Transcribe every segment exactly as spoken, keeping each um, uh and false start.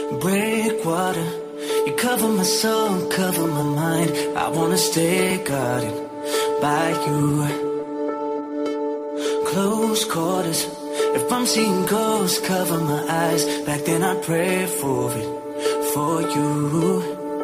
Breakwater, you cover my soul, cover my mind. I wanna stay guarded by you. Close quarters, if I'm seeing ghosts, cover my eyes. Back then I prayed for it, for you.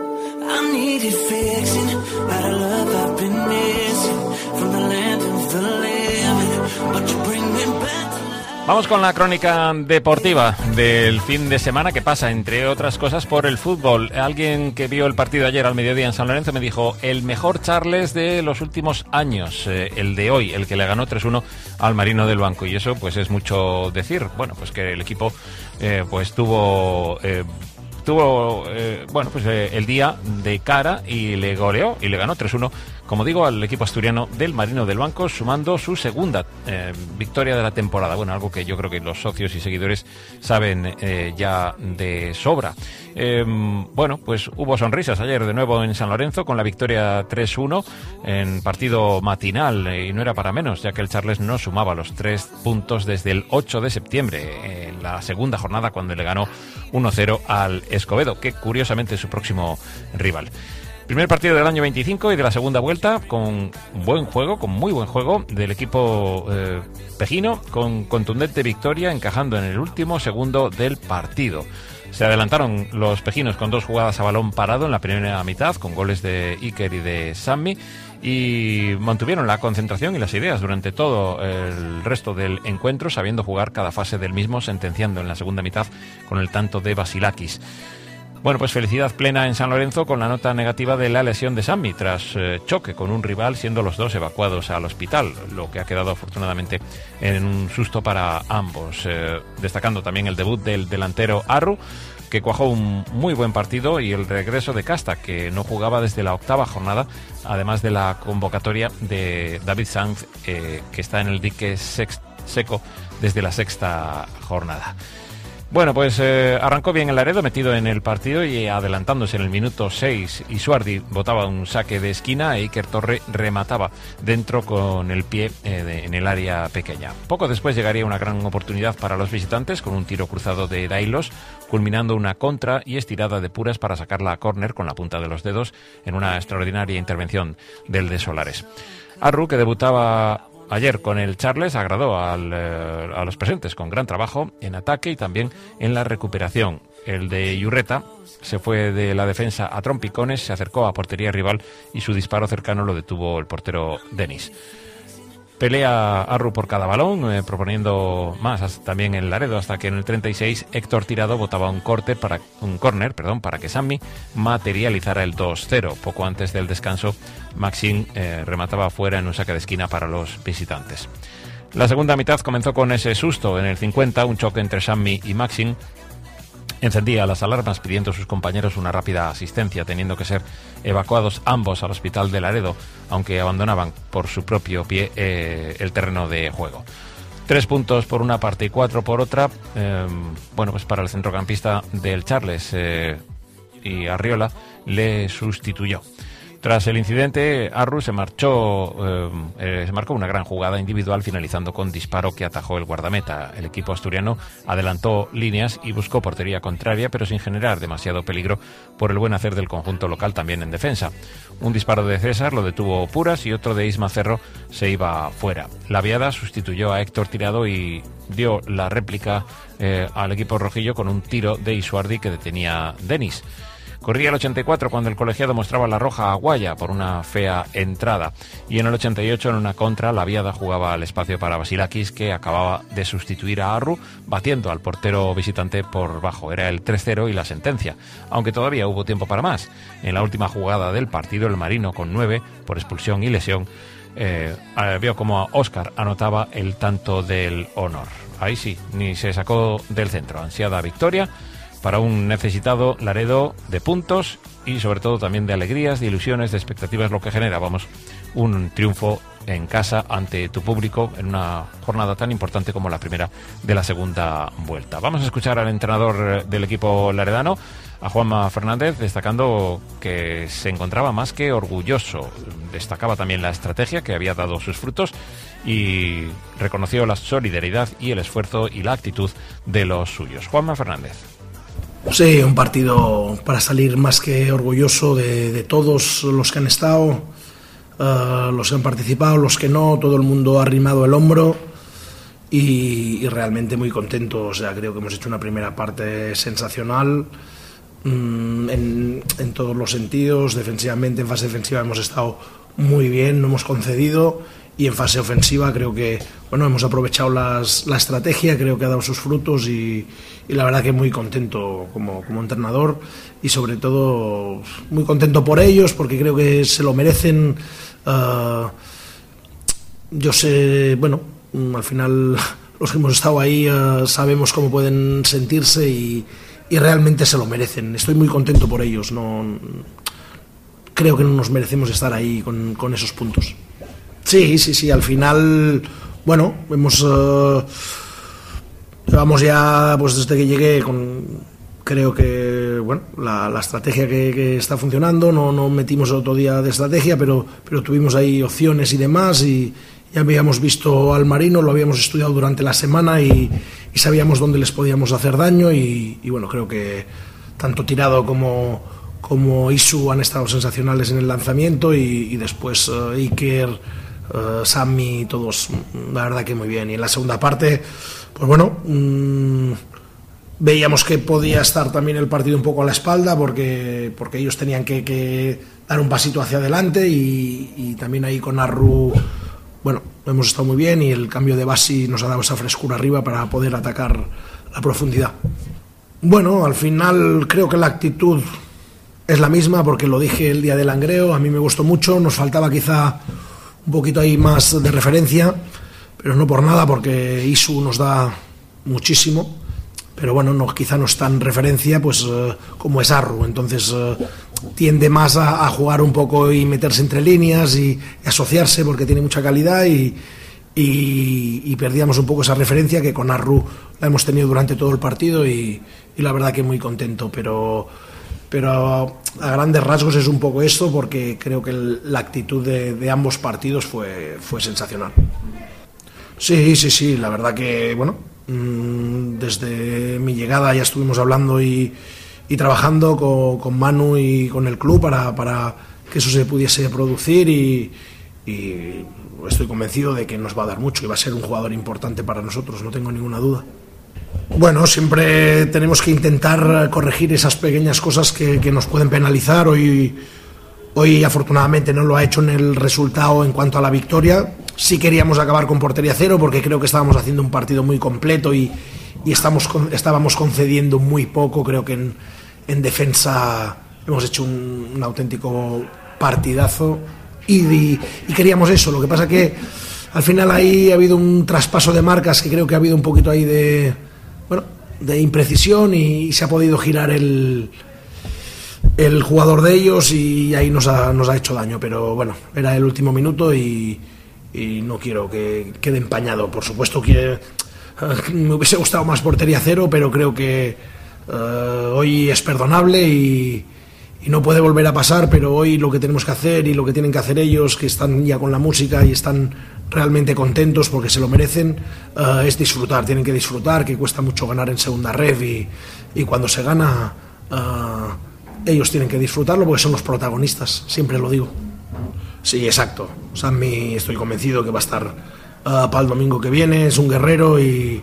I needed fixing, got a love I've been missing from the land of the living, but you bring me back. Vamos con la crónica deportiva del fin de semana, que pasa, entre otras cosas, por el fútbol. Alguien que vio el partido ayer al mediodía en San Lorenzo me dijo: el mejor Charles de los últimos años, eh, el de hoy, el que le ganó tres uno al Marino del Banco. Y eso pues es mucho decir. Bueno, pues que el equipo eh, pues tuvo... Eh, tuvo eh, bueno pues eh, el día de cara y le goleó y le ganó tres uno, como digo, al equipo asturiano del Marino del Banco, sumando su segunda eh, victoria de la temporada. Bueno, algo que yo creo que los socios y seguidores saben eh, ya de sobra. Eh, bueno, pues hubo sonrisas ayer de nuevo en San Lorenzo con la victoria tres uno en partido matinal, eh, y no era para menos, ya que el Charles no sumaba los tres puntos desde el ocho de septiembre, en la segunda jornada, cuando le ganó uno cero al Escobedo, que curiosamente es su próximo rival. Primer partido del año veinticinco y de la segunda vuelta, con buen juego, con muy buen juego del equipo eh, pejino, con contundente victoria, encajando en el último segundo del partido. Se adelantaron los pejinos con dos jugadas a balón parado en la primera mitad, con goles de Iker y de Sammy, y mantuvieron la concentración y las ideas durante todo el resto del encuentro, sabiendo jugar cada fase del mismo, sentenciando en la segunda mitad con el tanto de Vasilakis. Bueno, pues felicidad plena en San Lorenzo con la nota negativa de la lesión de Sammy tras eh, choque con un rival, siendo los dos evacuados al hospital, lo que ha quedado afortunadamente en un susto para ambos. Eh, destacando también el debut del delantero Arru, que cuajó un muy buen partido, y el regreso de Casta, que no jugaba desde la octava jornada, además de la convocatoria de David Sanz, eh, que está en el dique sex- seco desde la sexta jornada. Bueno, pues eh, arrancó bien el Laredo, metido en el partido y adelantándose en el minuto seis. Isuardi botaba un saque de esquina e Iker Torre remataba dentro con el pie eh, de, en el área pequeña. Poco después llegaría una gran oportunidad para los visitantes con un tiro cruzado de Dailos, culminando una contra y estirada de Puras para sacarla a córner con la punta de los dedos en una extraordinaria intervención del de Solares. Arru, que debutaba ayer con el Charles, agradó al, eh, a los presentes con gran trabajo en ataque y también en la recuperación. El de Iurreta se fue de la defensa a trompicones, se acercó a portería rival y su disparo cercano lo detuvo el portero Denis. Pelea Arru por cada balón, eh, proponiendo más también el Laredo, hasta que en el treinta y seis Héctor Tirado botaba un corte para un córner, perdón, para que Sammy materializara el dos cero. Poco antes del descanso, Maxim eh, remataba fuera en un saque de esquina para los visitantes. La segunda mitad comenzó con ese susto. En el cincuenta, un choque entre Sammy y Maxim encendía las alarmas, pidiendo a sus compañeros una rápida asistencia, teniendo que ser evacuados ambos al hospital de Laredo, aunque abandonaban por su propio pie eh, el terreno de juego. Tres puntos por una parte y cuatro por otra, eh, bueno, pues para el centrocampista del Charles, eh, y Arriola le sustituyó. Tras el incidente, Arru se marchó, eh, eh, se marcó una gran jugada individual, finalizando con disparo que atajó el guardameta. El equipo asturiano adelantó líneas y buscó portería contraria, pero sin generar demasiado peligro por el buen hacer del conjunto local también en defensa. Un disparo de César lo detuvo Puras y otro de Isma Cerro se iba fuera. La Viada sustituyó a Héctor Tirado y dio la réplica eh, al equipo rojillo con un tiro de Isuardi que detenía Denis. Corría el ochenta y cuatro cuando el colegiado mostraba la roja a Guaya por una fea entrada, y en el ochenta y ocho, en una contra, la Viada jugaba al espacio para Vasilakis, que acababa de sustituir a Arru, batiendo al portero visitante por bajo. Era el tres cero y la sentencia, aunque todavía hubo tiempo para más. En la última jugada del partido, el Marino, con nueve por expulsión y lesión, eh, vio como Óscar anotaba el tanto del honor. Ahí sí, ni se sacó del centro. Ansiada victoria para un necesitado Laredo de puntos y sobre todo también de alegrías, de ilusiones, de expectativas, lo que genera, vamos, un triunfo en casa ante tu público en una jornada tan importante como la primera de la segunda vuelta. Vamos a escuchar al entrenador del equipo laredano, a Juanma Fernández, destacando que se encontraba más que orgulloso. Destacaba también la estrategia que había dado sus frutos y reconoció la solidaridad y el esfuerzo y la actitud de los suyos. Juanma Fernández. Sí, un partido para salir más que orgulloso de, de todos los que han estado, uh, los que han participado, los que no, todo el mundo ha arrimado el hombro y, y realmente muy contento. O sea, creo que hemos hecho una primera parte sensacional mmm, en, en todos los sentidos. Defensivamente, en fase defensiva hemos estado muy bien, no hemos concedido, y en fase ofensiva creo que bueno hemos aprovechado las, la estrategia, creo que ha dado sus frutos y, y la verdad que muy contento como, como entrenador y sobre todo muy contento por ellos porque creo que se lo merecen. Uh, yo sé, bueno, al final los que hemos estado ahí uh, sabemos cómo pueden sentirse y, y realmente se lo merecen. Estoy muy contento por ellos, no creo que no nos merecemos estar ahí con, con esos puntos. Sí, sí, sí, al final, bueno, hemos, uh, llevamos ya, pues desde que llegué, con, creo que, bueno, la, la estrategia que, que está funcionando, no, no metimos otro día de estrategia, pero, pero tuvimos ahí opciones y demás, y ya habíamos visto al Marino, lo habíamos estudiado durante la semana y, y sabíamos dónde les podíamos hacer daño, y, y bueno, creo que tanto Tirado como, como Isu han estado sensacionales en el lanzamiento, y, y después uh, Iker... Uh, Sammy, todos, la verdad que muy bien. Y en la segunda parte, pues bueno, mmm, veíamos que podía estar también el partido un poco a la espalda porque, porque ellos tenían que, que dar un pasito hacia adelante y, y también ahí con Arru, bueno, hemos estado muy bien y el cambio de Basi nos ha dado esa frescura arriba para poder atacar la profundidad. Bueno, al final creo que la actitud es la misma porque lo dije el día del Langreo, a mí me gustó mucho, nos faltaba quizá un poquito ahí más de referencia, pero no por nada, porque Isu nos da muchísimo, pero bueno, no, quizá no es tan referencia pues uh, como es Arru, entonces uh, tiende más a, a jugar un poco y meterse entre líneas y, y asociarse porque tiene mucha calidad y, y, y perdíamos un poco esa referencia que con Arru la hemos tenido durante todo el partido y, y la verdad que muy contento, pero... pero a grandes rasgos es un poco esto porque creo que el, la actitud de, de ambos partidos fue, fue sensacional. Sí, sí, sí, la verdad que, bueno, mmm, desde mi llegada ya estuvimos hablando y, y trabajando con, con Manu y con el club para, para que eso se pudiese producir y, y estoy convencido de que nos va a dar mucho y va a ser un jugador importante para nosotros, no tengo ninguna duda. Bueno, siempre tenemos que intentar corregir esas pequeñas cosas que, que nos pueden penalizar. Hoy, hoy afortunadamente no lo ha hecho en el resultado en cuanto a la victoria. Sí queríamos acabar con portería cero porque creo que estábamos haciendo un partido muy completo y, y estamos, estábamos concediendo muy poco. Creo que en, en defensa hemos hecho un, un auténtico partidazo y, y, y queríamos eso. Lo que pasa que al final ahí ha habido un traspaso de marcas que creo que ha habido un poquito ahí de... bueno, de imprecisión y se ha podido girar el, el jugador de ellos y ahí nos ha, nos ha hecho daño, pero bueno, era el último minuto y, y no quiero que quede empañado. Por supuesto que uh, me hubiese gustado más portería cero, pero creo que uh, hoy es perdonable y, y no puede volver a pasar, pero hoy lo que tenemos que hacer y lo que tienen que hacer ellos, que están ya con la música y están realmente contentos porque se lo merecen, uh, es disfrutar, tienen que disfrutar, que cuesta mucho ganar en segunda red y, y cuando se gana uh, ellos tienen que disfrutarlo porque son los protagonistas, siempre lo digo. Sí, exacto, Sammy estoy convencido que va a estar uh, para el domingo que viene, es un guerrero y,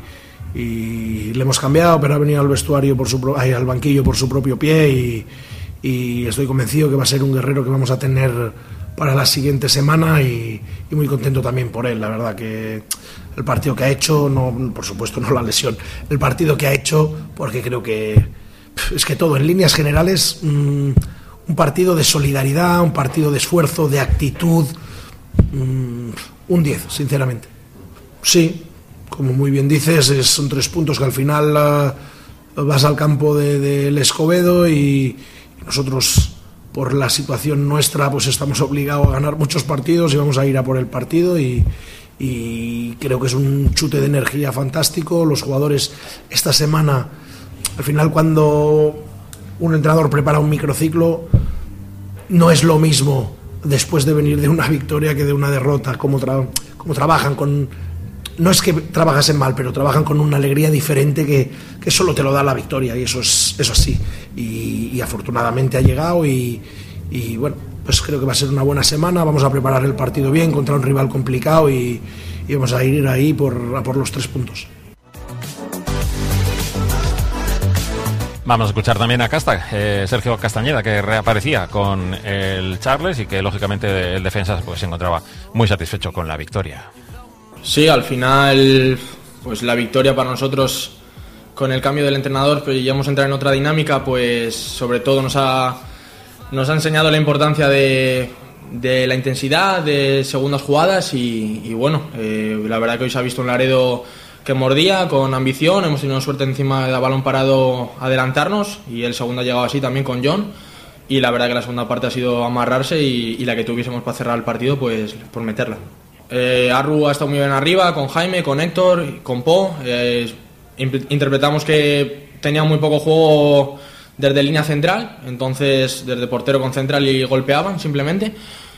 y le hemos cambiado, pero ha venido al vestuario por su pro- ay, al banquillo por su propio pie y, y estoy convencido que va a ser un guerrero que vamos a tener para la siguiente semana y, y muy contento también por él. La verdad que el partido que ha hecho, no, por supuesto no la lesión, el partido que ha hecho, porque creo que es que todo en líneas generales, mmm, un partido de solidaridad, un partido de esfuerzo, de actitud, mmm, un diez, sinceramente. Sí, como muy bien dices, es, son tres puntos que al final uh, vas al campo del de, de Escobedo y, y nosotros... por la situación nuestra pues estamos obligados a ganar muchos partidos y vamos a ir a por el partido y, y creo que es un chute de energía fantástico. Los jugadores esta semana, al final cuando un entrenador prepara un microciclo no es lo mismo después de venir de una victoria que de una derrota, como, tra- como trabajan con, no es que trabajasen mal, pero trabajan con una alegría diferente que, que solo te lo da la victoria, y eso es eso así. Y, y afortunadamente ha llegado y, y bueno, pues creo que va a ser una buena semana. Vamos a preparar el partido bien contra un rival complicado y, y vamos a ir ahí por, a por los tres puntos. Vamos a escuchar también a Casta, eh, Sergio Castañeda, que reaparecía con el Charles y que lógicamente el defensa pues se encontraba muy satisfecho con la victoria. Sí, al final pues la victoria para nosotros, con el cambio del entrenador, pues ya hemos entrado en otra dinámica, pues sobre todo nos ha, nos ha enseñado la importancia de, de la intensidad, de segundas jugadas y, y bueno, eh, la verdad que hoy se ha visto un Laredo que mordía, con ambición. Hemos tenido suerte encima de balón parado adelantarnos y el segundo ha llegado así también con John, y la verdad que la segunda parte ha sido amarrarse y, y la que tuviésemos para cerrar el partido pues por meterla. eh, Arru ha estado muy bien arriba con Jaime, con Héctor, con Po. eh, interpretamos que tenía muy poco juego desde línea central, entonces desde portero con central y golpeaban simplemente.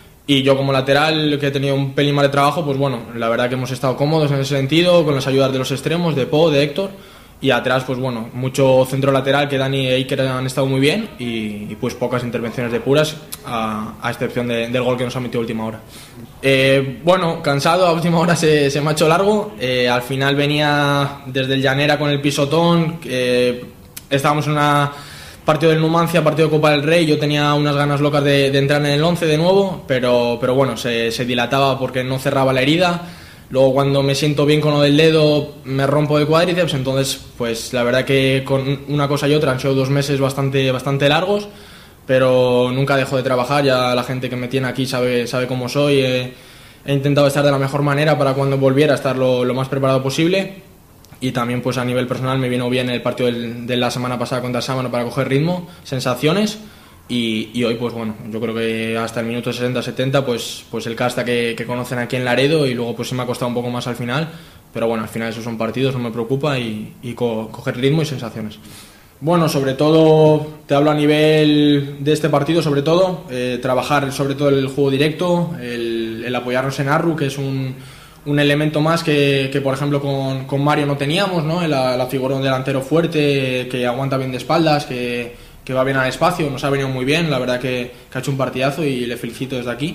Y yo como lateral, que he tenido un pelín más de trabajo, pues bueno, la verdad que hemos estado cómodos en ese sentido, con las ayudas de los extremos, de Po, de Héctor, y atrás pues bueno, mucho centro lateral, que Dani e Iker han estado muy bien, y, y pues pocas intervenciones de puras, a, a excepción de, del gol que nos ha metido a última hora. Eh, bueno, cansado, a última hora se, se me ha hecho largo. eh, al final venía desde el Llanera con el pisotón, eh, estábamos en una... partido del Numancia, partido de Copa del Rey. Yo tenía unas ganas locas de, de entrar en el once de nuevo, pero, pero bueno, se, se dilataba porque no cerraba la herida. Luego cuando me siento bien con lo del dedo me rompo el cuádriceps, entonces pues la verdad que con una cosa y otra han sido dos meses bastante, bastante largos, pero nunca dejo de trabajar. Ya la gente que me tiene aquí sabe, sabe cómo soy. He, he intentado estar de la mejor manera para cuando volviera estar lo, lo más preparado posible. Y también pues a nivel personal me vino bien el partido del, de la semana pasada contra Sámano para coger ritmo, sensaciones, y, y hoy pues bueno, yo creo que hasta el minuto sesenta setenta pues, pues el casta que, que conocen aquí en Laredo, y luego pues sí me ha costado un poco más al final, pero bueno, al final esos son partidos, no me preocupa, y, y co- coger ritmo y sensaciones. Bueno, sobre todo, te hablo a nivel de este partido, sobre todo, eh, trabajar sobre todo el juego directo, el, el apoyarnos en Arru, que es un... un elemento más que, que por ejemplo con, con Mario no teníamos, ¿no? La, la figura de un delantero fuerte, que aguanta bien de espaldas, que, que va bien al espacio, nos ha venido muy bien, la verdad que, que ha hecho un partidazo y le felicito desde aquí.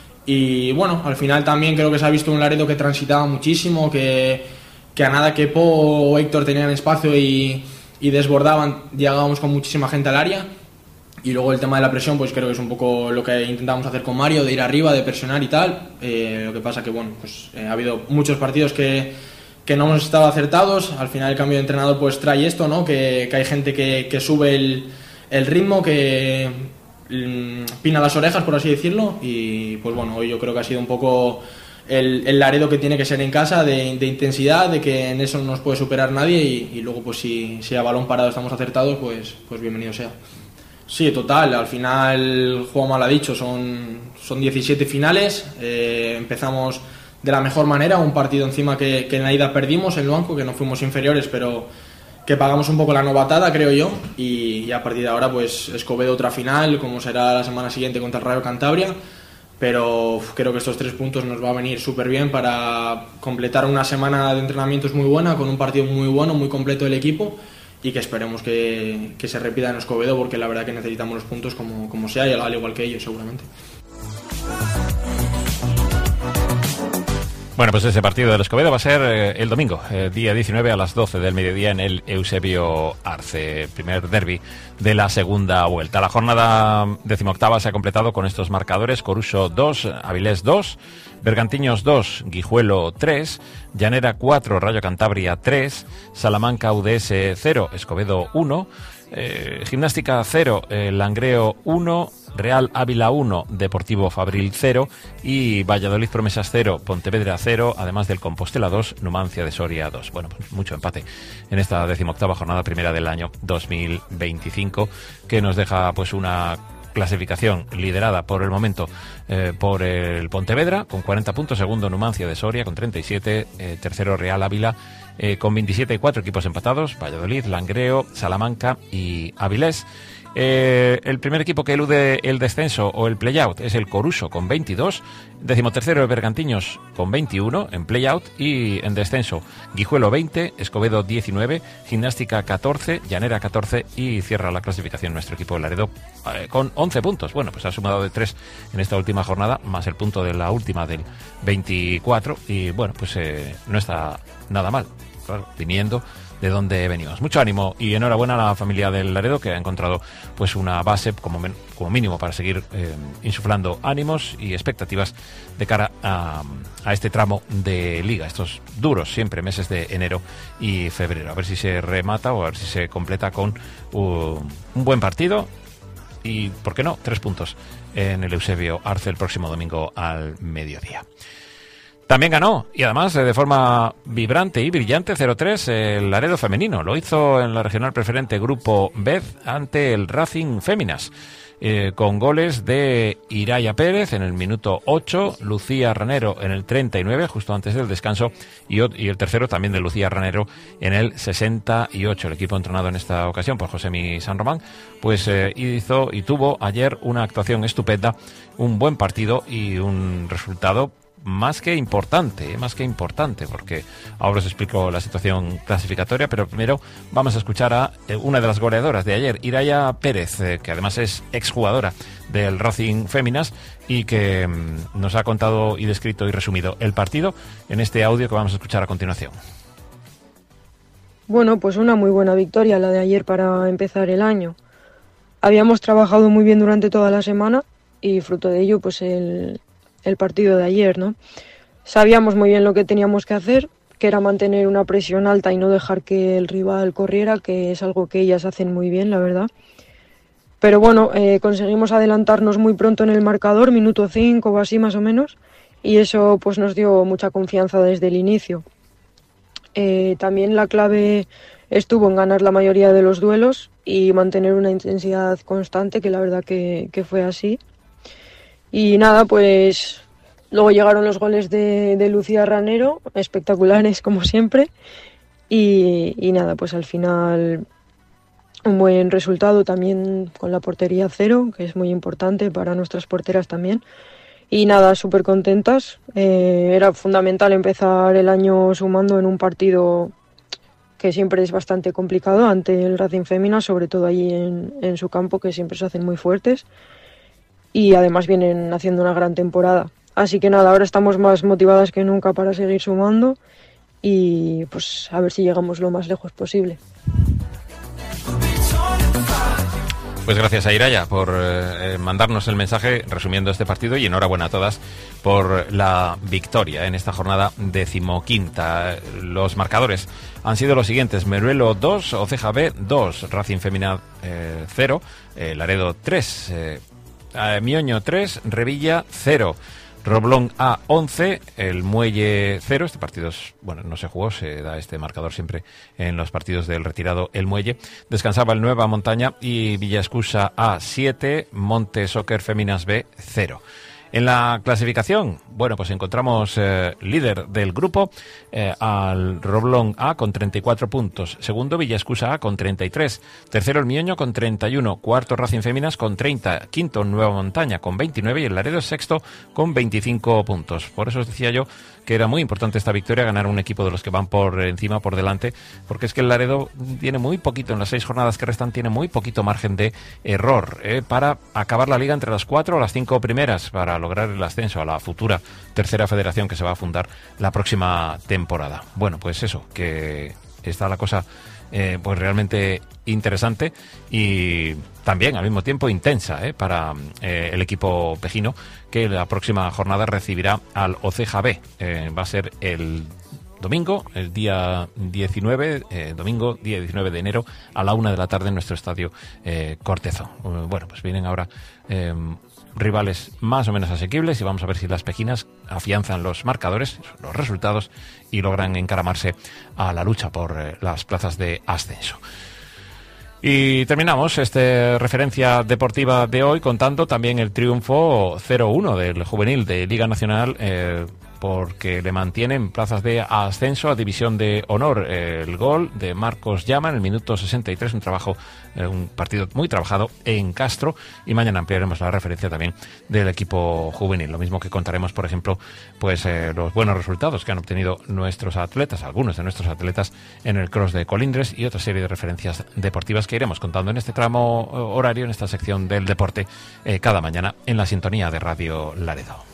Y bueno, al final también creo que se ha visto un Laredo que transitaba muchísimo, que, que a nada que Po o Héctor tenían espacio y, y desbordaban, llegábamos con muchísima gente al área. Y luego el tema de la presión, pues creo que es un poco lo que intentamos hacer con Mario, de ir arriba, de presionar y tal. Eh, lo que pasa que, bueno, pues eh, ha habido muchos partidos que, que no hemos estado acertados. Al final el cambio de entrenador pues trae esto, ¿no? Que, que hay gente que, que sube el, el ritmo, que mm, pina las orejas, por así decirlo. Y pues bueno, hoy yo creo que ha sido un poco el, el Laredo que tiene que ser en casa, de, de intensidad, de que en eso no nos puede superar nadie. Y, y luego pues si, si a balón parado estamos acertados, pues, pues bienvenido sea. Sí, total, al final, juego mal ha dicho, son, son diecisiete finales, eh, empezamos de la mejor manera, un partido encima que, que en la ida perdimos en Luanco, que no fuimos inferiores, pero que pagamos un poco la novatada, creo yo, y, y a partir de ahora pues Escobedo otra final, como será la semana siguiente contra el Rayo Cantabria, pero uf, creo que estos tres puntos nos va a venir súper bien para completar una semana de entrenamientos muy buena, con un partido muy bueno, muy completo del equipo, y que esperemos que, que se repita en Escobedo, porque la verdad que necesitamos los puntos como, como sea, y al igual que ellos seguramente. Bueno, pues ese partido del Escobedo va a ser eh, el domingo, eh, día diecinueve a las doce del mediodía en el Eusebio Arce, primer derbi de la segunda vuelta. La jornada decimoctava se ha completado con estos marcadores: Coruso dos, Avilés dos, Bergantiños dos, Guijuelo tres, Llanera cuatro, Rayo Cantabria tres, Salamanca U D S cero, Escobedo uno, eh, Gimnástica cero, eh, Langreo uno, Real Ávila uno, Deportivo Fabril cero y Valladolid Promesas cero, Pontevedra cero, además del Compostela dos, Numancia de Soria dos. Bueno, pues mucho empate en esta decimoctava jornada primera del año dos mil veinticinco, que nos deja pues una clasificación liderada por el momento eh, por el Pontevedra con cuarenta puntos, segundo Numancia de Soria con treinta y siete, eh, tercero Real Ávila eh, con veintisiete y cuatro equipos empatados, Valladolid, Langreo, Salamanca y Avilés. Eh, el primer equipo que elude el descenso o el play-out es el Coruso con veintidós, decimotercero el Bergantiños con veintiuno en play-out, y en descenso Guijuelo veinte, Escobedo diecinueve, Gimnástica catorce, Llanera catorce, y cierra la clasificación nuestro equipo de Laredo eh, con once puntos. Bueno, pues ha sumado de tres en esta última jornada, más el punto de la última del veinticuatro, y bueno, pues eh, no está nada mal, claro, viniendo de donde venimos. Mucho ánimo y enhorabuena a la familia del Laredo, que ha encontrado pues una base como, men- como mínimo para seguir eh, insuflando ánimos y expectativas de cara a, a este tramo de liga, estos duros siempre meses de enero y febrero. A ver si se remata o a ver si se completa con uh, un buen partido y, ¿por qué no?, tres puntos en el Eusebio Arce el próximo domingo al mediodía. También ganó, y además de forma vibrante y brillante, cero tres el Laredo femenino. Lo hizo en la regional preferente Grupo B ante el Racing Féminas, eh, con goles de Iraya Pérez en el minuto ocho, Lucía Ranero en el treinta y nueve, justo antes del descanso, y, y el tercero también de Lucía Ranero en el sesenta y ocho. El equipo entrenado en esta ocasión por Josemi San Román, pues eh, hizo y tuvo ayer una actuación estupenda, un buen partido y un resultado más que importante, más que importante, porque ahora os explico la situación clasificatoria, pero primero vamos a escuchar a eh, una de las goleadoras de ayer, Iraya Pérez, eh, que además es exjugadora del Racing Féminas y que mm, nos ha contado y descrito y resumido el partido en este audio que vamos a escuchar a continuación. Bueno, pues una muy buena victoria la de ayer para empezar el año. Habíamos trabajado muy bien durante toda la semana y fruto de ello, pues el el partido de ayer, ¿no? Sabíamos muy bien lo que teníamos que hacer, que era mantener una presión alta y no dejar que el rival corriera, que es algo que ellas hacen muy bien, la verdad. Pero bueno, eh, conseguimos adelantarnos muy pronto en el marcador, minuto cinco o así más o menos, y eso pues nos dio mucha confianza desde el inicio. Eh, también la clave estuvo en ganar la mayoría de los duelos y mantener una intensidad constante, que la verdad que, que fue así. Y nada, pues luego llegaron los goles de, de Lucía Ranero, espectaculares como siempre, y, y nada, pues al final un buen resultado también con la portería cero, que es muy importante para nuestras porteras también. Y nada, súper contentas. Eh, era fundamental empezar el año sumando en un partido que siempre es bastante complicado ante el Racing Féminas, sobre todo allí en, en su campo, que siempre se hacen muy fuertes. Y además vienen haciendo una gran temporada. Así que nada, ahora estamos más motivadas que nunca para seguir sumando y pues a ver si llegamos lo más lejos posible. Pues gracias a Iraya por eh, mandarnos el mensaje resumiendo este partido, y enhorabuena a todas por la victoria en esta jornada decimoquinta. Los marcadores han sido los siguientes: Meruelo dos, Oceja B dos, Racing Femina eh, cero, eh, Laredo tres, eh, Mioño tres, Revilla cero, Roblón A once, el Muelle cero. Este partido es, bueno, no se jugó, se da este marcador siempre en los partidos del retirado El Muelle. Descansaba el Nueva Montaña y Villascusa A siete, Monte Soccer Féminas B cero. En la clasificación, bueno, pues encontramos eh, líder del grupo eh, al Roblón A con treinta y cuatro puntos, segundo Villascusa A con treinta y tres, tercero el Mioño con treinta y uno, cuarto Racing Féminas con treinta, quinto Nueva Montaña con veintinueve y el Laredo es sexto con veinticinco puntos. Por eso os decía yo que era muy importante esta victoria, ganar un equipo de los que van por encima, por delante, porque es que el Laredo tiene muy poquito, en las seis jornadas que restan, tiene muy poquito margen de error eh, para acabar la liga entre las cuatro o las cinco primeras, para lograr el ascenso a la futura tercera federación que se va a fundar la próxima temporada. Bueno, pues eso, que está la cosa eh, pues realmente interesante y también al mismo tiempo intensa eh, para eh, el equipo pejino, que la próxima jornada recibirá al Oceja B. Eh, va a ser el domingo, el día diecinueve, eh, domingo, día diecinueve de enero, a la una de la tarde en nuestro estadio eh, Cortezo. Uh, bueno, pues vienen ahora eh, rivales más o menos asequibles y vamos a ver si las pejinas afianzan los marcadores, los resultados, y logran encaramarse a la lucha por eh, las plazas de ascenso. Y terminamos esta referencia deportiva de hoy contando también el triunfo cero uno del juvenil de Liga Nacional eh, porque le mantienen plazas de ascenso a División de Honor. El gol de Marcos Llama en el minuto sesenta y tres, un trabajo, un partido muy trabajado en Castro, y mañana ampliaremos la referencia también del equipo juvenil. Lo mismo que contaremos, por ejemplo, pues eh, los buenos resultados que han obtenido nuestros atletas, algunos de nuestros atletas, en el Cross de Colindres, y otra serie de referencias deportivas que iremos contando en este tramo horario, en esta sección del deporte, eh, cada mañana en la sintonía de Radio Laredo.